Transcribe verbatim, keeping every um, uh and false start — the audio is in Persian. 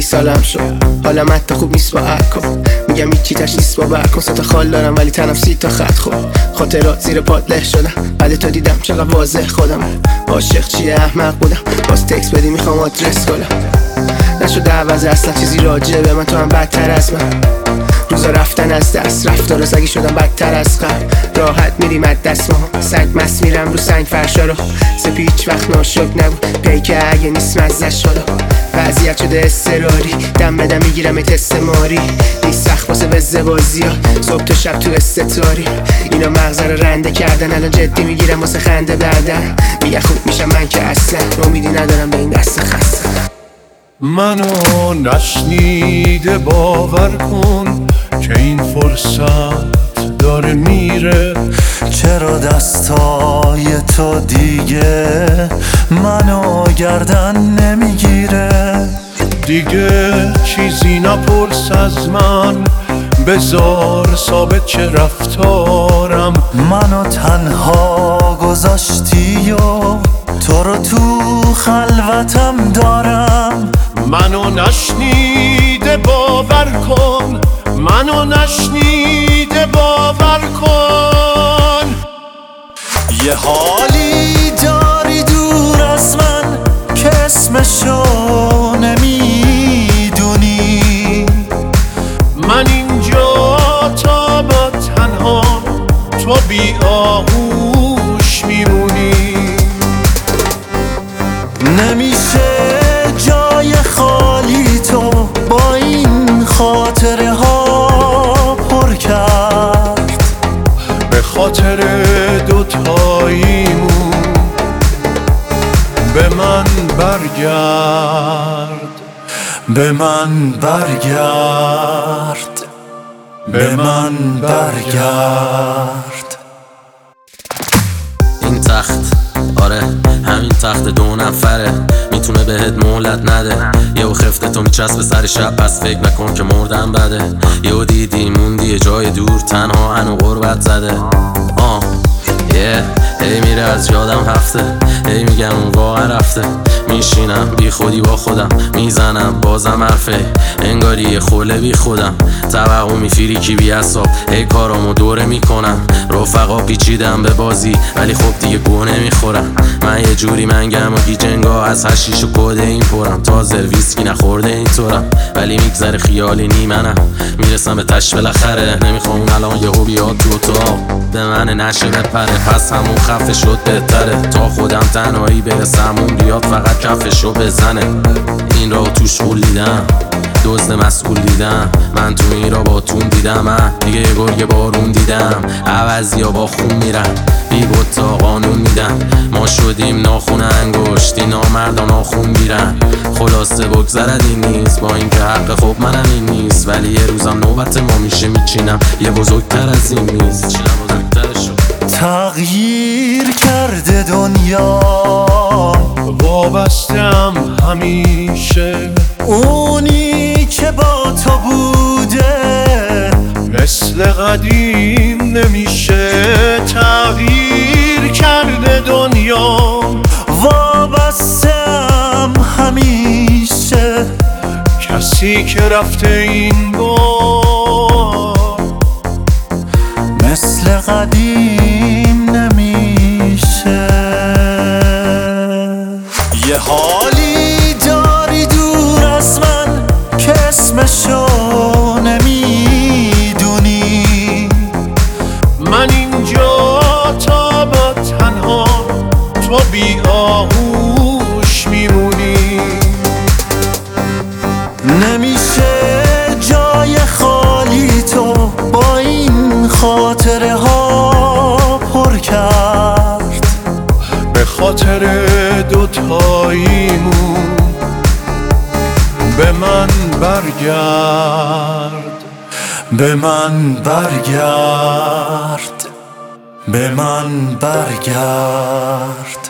سالم شد، حالم حتی خوب نیست با عکم. میگم هیچی تش نیست با برکن، سه تا خال دارم ولی تنم سی تا خط. خب خاطرات زیر پات له شدم، بعد تو دیدم چقدر واضح خودم. عاشق چیه احمق بودم، باز تکس بدی میخوام آدرس کنم. نشده عوض اصلا چیزی راجع به من، تو هم بدتر از من. روزا رفتن از دست، رفتار سگی شدم بدتر از قبل. راحت میریم از دست ما، سنگ مس میرم رو سنگ فرشا رو. سپی هیچ وقت ناشک نبود، پیکه اگه نیست مزش شده. وضعیت شده اضطراری، دم بدم میگیرم ات استماری. نیست سخت واسه وزه بازی ها، صبح تا شب تو استتاری. اینا مغزه رو رنده کردن، الان جدی میگیرم واسه خنده بعدن. میگه خوب میشم من که اصلا امیدی ندارم به این دست خسته. منو نشنیده باور کن که این فرصت داره میره. چرا دستای تو دیگه منو گردن نمیگیره؟ دیگه چیزی نپرس از من، بذار ثابت چه رفتارم. منو تنها گذاشتی و تو رو تو خلوتم دارم. منو نشنیده باور کن، منو نشنیده باور کن. یه حالی داری دور از من که اسمشو نمیدونی. من اینجا تا با تنها، تو بی آغوش میمونی. نمیشه جای خالی تو با این خاطره ها پر کرد. به خاطر دوتاییمون به من برگرد، به من برگرد، به من برگرد. این تخت، آره همین تخت دو نفره، میتونه بهت مهلت نده. یهو خفته تو میچسبه سر شب، پس فکر نکن که مردم بده. یهو دیدی موندی یه جای دور، تنها هنو غربت زده. آه یه هی میره از یادم هفته، هی میگم اون واقعا رفته. میشینم بی خودی با خودم، میزنم بازم حرفه، انگاری یه خوله بی خودم. توقع میفیری کی بی حساب، هی کارامو دوره میکنم. رفقا پیچیدم به بازی ولی خب دیگه گوه نمیخورم. من یه جوری منگم و گیجنگا، از هشیش و کده این پرم. تازه ویسکی نخورده اینطورم ولی میگذره خیالی نیمنم. میرسم به تش بالاخره، نمیخوام الان یهو بیاد تو اتاق به من نشه بپره. پس همون خفه شد بهتره، تا خودم تنهایی برسم اون بیاد فقط کفشو بزنه. این را توش قولیدم، دزد مسئول دیدم. من تو این را با تون دیدم، من دیگه یه گرگ بارون دیدم. عوضی ها با خون میرن، بی بود تا قانون میدن. ما شدیم ناخون انگشتی، نامردان آخون میرن. خلاصه بگذرد این نیست، با اینکه حق خوب منم این نیست. ولی یه روزم نوبت ما میشه، میچینم یه بزرگتر از این نیست. چینم بزرگتر شد، تغییر کرده دنیا، وابستم همیشه. اونی که با تو بوده مثل قدیم نمیشه. تغییر کرده دنیا، وابستم همیشه. کسی که رفته این بار مثل قدیم نمیشه. یه حالی داری دور از من که اسمشو نمیدونی. من اینجا تا با تنها، تو بی آغوش میمونی. نمیشه جای خالی تو با این خاطره ها پر کرد. به خاطر دوتاییمون به من برگرد، به من برگرد، به من برگرد.